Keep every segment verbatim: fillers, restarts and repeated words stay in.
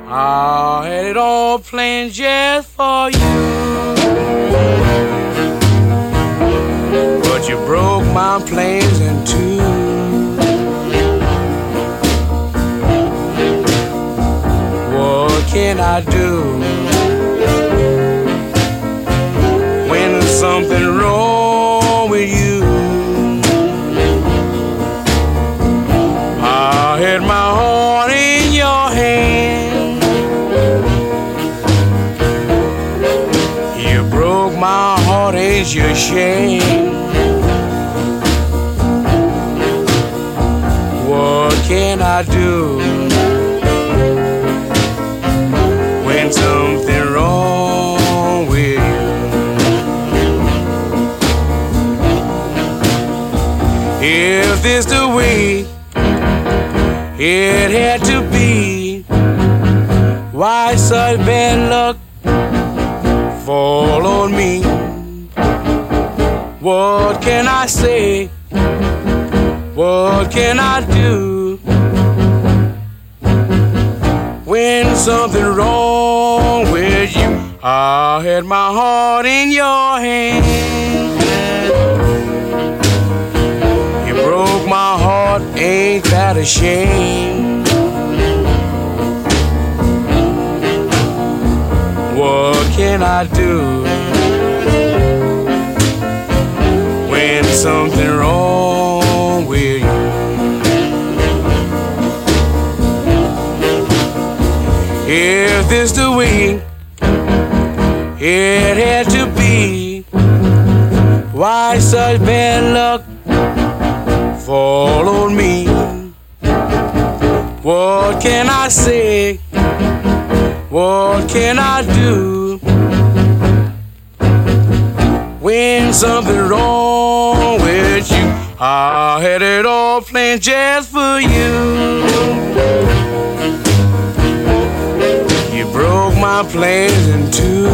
I had it all planned just for you, but you broke my plans in two. What can I do when there's something wrong with you? I had my heart in your hand, you broke my heart, ain't you ashamed? What can I do when something wrong with you? If this the way it had to be, why such bad luck fall on me? What can I say? What can I do when something wrong with you? I had my heart in your hand, you broke my heart, ain't that a shame? What can I do when something wrong with you? If this the way it had to be, why such bad luck fall on me? What can I say? What can I do when something wrong with you? I had it all planned just for you, you broke my plans in two.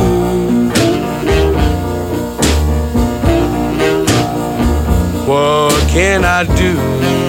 What can I do